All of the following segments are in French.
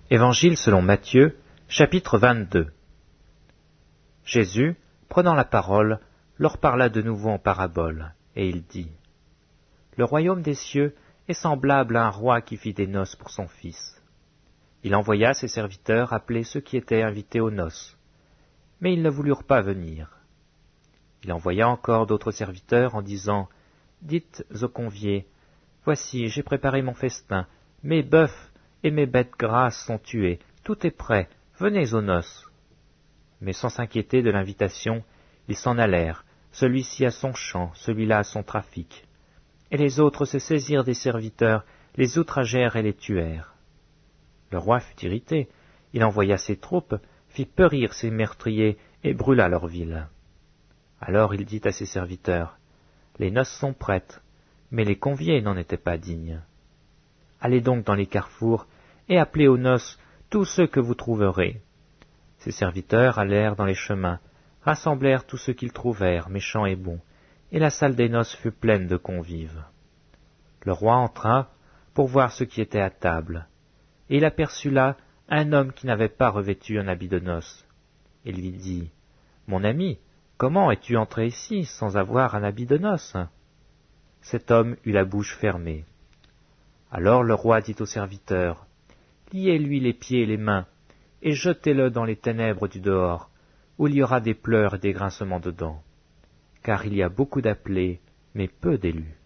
Évangile selon Matthieu, chapitre 22. Jésus, prenant la parole, leur parla de nouveau en parabole, et il dit : Le royaume des cieux est semblable à un roi qui fit des noces pour son fils. Il envoya ses serviteurs appeler ceux qui étaient invités aux noces, mais ils ne voulurent pas venir. Il envoya encore d'autres serviteurs en disant : Dites aux conviés : Voici, j'ai préparé mon festin, mes bœufs et mes bêtes grasses sont tués, tout est prêt, venez aux noces. Mais sans s'inquiéter de l'invitation, ils s'en allèrent, celui-ci à son champ, celui-là à son trafic. Et les autres se saisirent des serviteurs, les outragèrent et les tuèrent. Le roi fut irrité, il envoya ses troupes, fit périr ses meurtriers et brûla leur ville. Alors il dit à ses serviteurs : Les noces sont prêtes, mais les conviés n'en étaient pas dignes. Allez donc dans les carrefours et appelez aux noces tous ceux que vous trouverez. Ses serviteurs allèrent dans les chemins, rassemblèrent tous ceux qu'ils trouvèrent, méchants et bons, et la salle des noces fut pleine de convives. Le roi entra pour voir ce qui était à table, et il aperçut là un homme qui n'avait pas revêtu un habit de noces. Il lui dit : Mon ami, comment es-tu entré ici sans avoir un habit de noces ? Cet homme eut la bouche fermée. Alors le roi dit aux serviteurs : Liez-lui les pieds et les mains, et jetez-le dans les ténèbres du dehors, où il y aura des pleurs et des grincements de dents, car il y a beaucoup d'appelés, mais peu d'élus.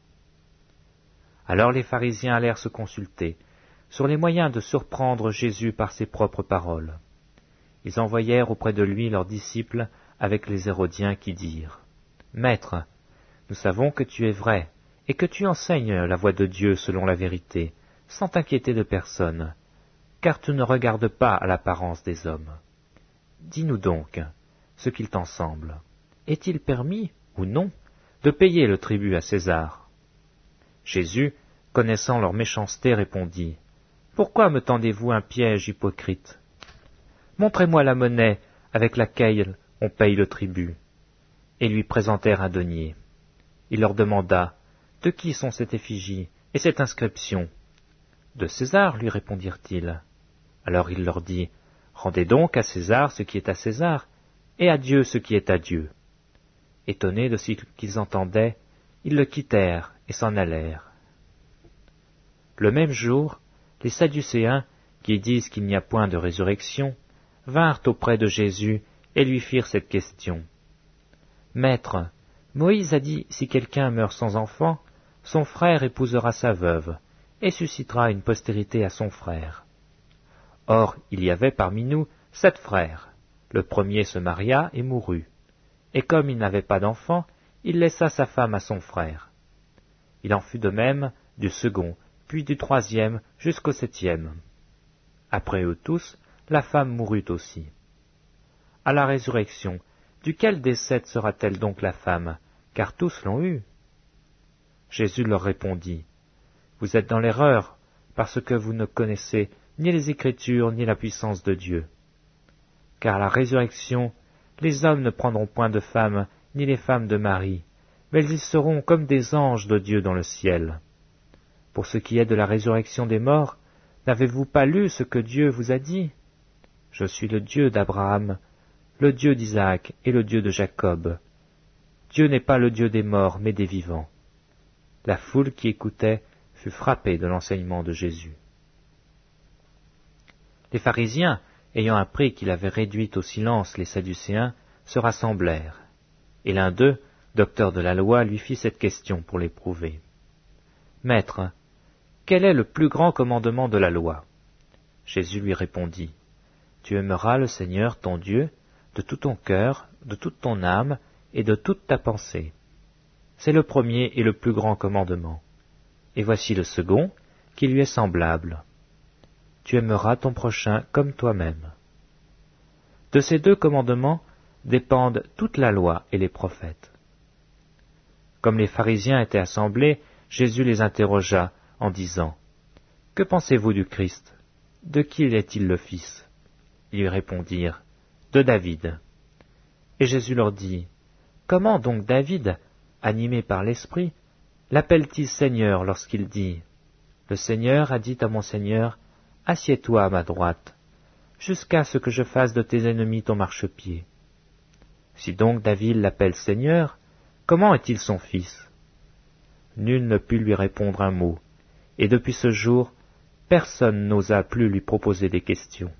Alors les pharisiens allèrent se consulter sur les moyens de surprendre Jésus par ses propres paroles. Ils envoyèrent auprès de lui leurs disciples avec les Hérodiens qui dirent : Maître, nous savons que tu es vrai, et que tu enseignes la voie de Dieu selon la vérité, sans t'inquiéter de personne, car tu ne regardes pas à l'apparence des hommes. Dis-nous donc ce qu'il t'en semble. Est-il permis, ou non, de payer le tribut à César ? Jésus, connaissant leur méchanceté, répondit : Pourquoi me tendez-vous un piège hypocrite ? Montrez-moi la monnaie avec laquelle on paye le tribut. Et lui présentèrent un denier. Il leur demanda : De qui sont cette effigie et cette inscription ? De César, lui répondirent-ils. Alors il leur dit : Rendez donc à César ce qui est à César, et à Dieu ce qui est à Dieu. Étonnés de ce qu'ils entendaient, ils le quittèrent et s'en allèrent. Le même jour, les Sadducéens, qui disent qu'il n'y a point de résurrection, vinrent auprès de Jésus et lui firent cette question. Maître, Moïse a dit, si quelqu'un meurt sans enfant, son frère épousera sa veuve, et suscitera une postérité à son frère. Or, il y avait parmi nous 7 frères. Le premier se maria et mourut. Et comme il n'avait pas d'enfant, il laissa sa femme à son frère. Il en fut de même du second, puis du troisième, jusqu'au 7e. Après eux tous, la femme mourut aussi. À la résurrection, duquel des 7 sera-t-elle donc la femme, car tous l'ont eue ? Jésus leur répondit : Vous êtes dans l'erreur, parce que vous ne connaissez ni les Écritures ni la puissance de Dieu. Car à la résurrection, les hommes ne prendront point de femmes, ni les femmes de mari, mais ils seront comme des anges de Dieu dans le ciel. Pour ce qui est de la résurrection des morts, n'avez-vous pas lu ce que Dieu vous a dit ? Je suis le Dieu d'Abraham, le Dieu d'Isaac et le Dieu de Jacob. Dieu n'est pas le Dieu des morts, mais des vivants. La foule qui écoutait fut frappée de l'enseignement de Jésus. Les pharisiens, ayant appris qu'il avait réduit au silence les Sadducéens, se rassemblèrent. Et l'un d'eux, docteur de la loi, lui fit cette question pour l'éprouver. Maître, quel est le plus grand commandement de la loi ? Jésus lui répondit : Tu aimeras le Seigneur ton Dieu de tout ton cœur, de toute ton âme et de toute ta pensée. C'est le premier et le plus grand commandement. Et voici le second, qui lui est semblable. Tu aimeras ton prochain comme toi-même. De ces 2 commandements dépendent toute la loi et les prophètes. Comme les pharisiens étaient assemblés, Jésus les interrogea en disant : Que pensez-vous du Christ ? De qui est-il le fils ? Ils lui répondirent : De David. Et Jésus leur dit : Comment donc David, animé par l'Esprit, l'appelle-t-il Seigneur lorsqu'il dit : Le Seigneur a dit à mon Seigneur : assieds-toi à ma droite, jusqu'à ce que je fasse de tes ennemis ton marchepied. Si donc David l'appelle Seigneur, comment est-il son fils? Nul ne put lui répondre un mot, et depuis ce jour, personne n'osa plus lui proposer des questions.